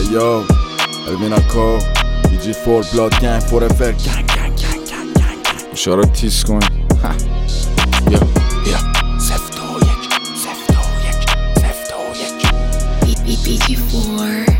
Yo, البیناکو EG4 Blood Gang Forever Gang اشاره تیز کن یا سفت و یک EG4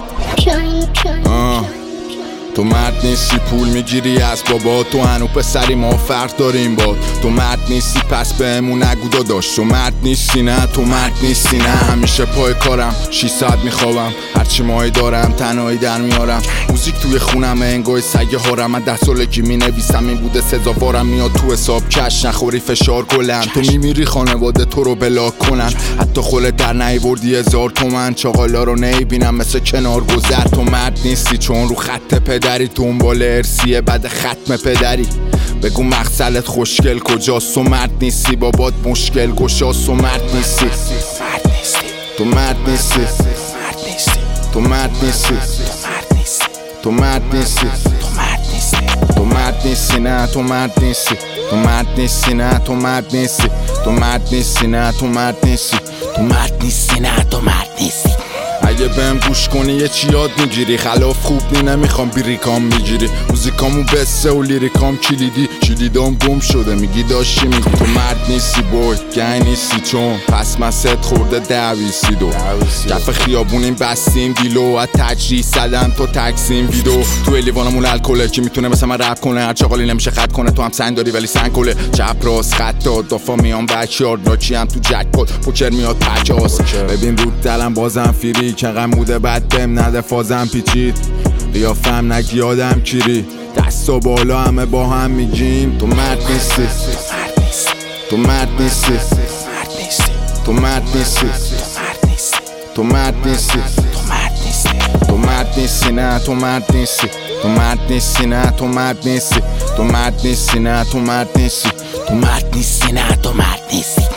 تو مرد نیستی پول میگیری از بابا، تو هنو پسری ما فرق داریم با تو مرد نیستی پس بهمون نگو داداش. تو مرد نیستی نه، تو مرد نیستی نه. همیشه پای کارم 6 ساعت میخوابم، هرچی ماهی دارم تنهایی در میارم. موزیک توی خونم انگای سگ هارم، من 10 سالگی مینویسم این بوده سزاوارم. میاد تو حساب کش نخوری فشار گلم، تو میمیری خانواده تو رو بلاک کنن. حتی خودت در نیوردی 1000 تومن، چاقالا رو نمیبینم مثل کنار گذر. تو مرد نیستی چون رو خط پدری، دنبال ارسیه بعد ختم پدری. بگو مقصلت خوشگل کجاست؟ تو مرد نیستی بابات مشکل گشاست. تو مرد نیستی، تو مرد نیستی، تو مرد نیستی، تو مرد نیستی، تو مرد نیستی نه، تو مرد نیستی، تو مرد نیستی نه، تو مرد نیستی، تو مرد نیستی نه، تو مرد نیستی، تو مرد نیستی نه، تو مرد نیستی. اگه بهم گوش کنی یه چی یاد میگیری، خلاف خوب نی نمیخوام بیریکام میگیری. موزیکامو بسه و لیریکام کلیدام گم شده میگی داشتی میگی. تو مرد نیستی بوی گنگ نیستی چون پس من ست خورده 10 کف خیابونیم بستیم دیلو، از تجریح زدم تو تکسیم ویدو. تو لیوانمون الکله کی میتونه مثل من رپ کنه، هر چاقالی نمیشه خط کنه. تو هم سنگ داری ولی سنگ کله، چپ راست خط داد دافا میام بکیارد لاچی هم تو جکپات پوکر میاد پچاس. ببین رو دلم بازم فیری که غموده بعد بهم نده فازم پیچید. قیافم نگی آدم کیری، دستا بالا همه با هم میگیم. تو مرد نیستی، تو مرد نیستی، تو مرد نیستی، تو مرد نیستی، تو مرد نیستی نه، تو مرد نیستی، تو مرد نیستی نه، تو مرد نیستی، تو مرد نیستی نه، تو مرد نیستی، تو مرد نیستی نه، تو مرد نیستی.